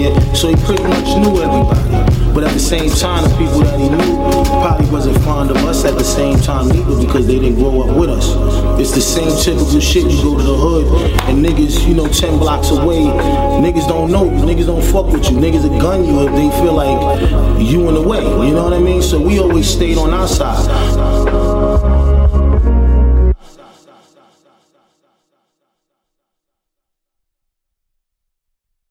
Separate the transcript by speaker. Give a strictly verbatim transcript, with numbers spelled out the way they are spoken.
Speaker 1: here, so he pretty much knew everybody. But at the same time, the people that he knew probably wasn't fond of us at the same time either, because they didn't grow up with us. It's the same typical shit. You go to the hood and niggas, you know, ten blocks away, niggas don't know you, niggas don't fuck with you, niggas will gun you if they feel like you in the way, you know what I mean? So we always stayed on our side.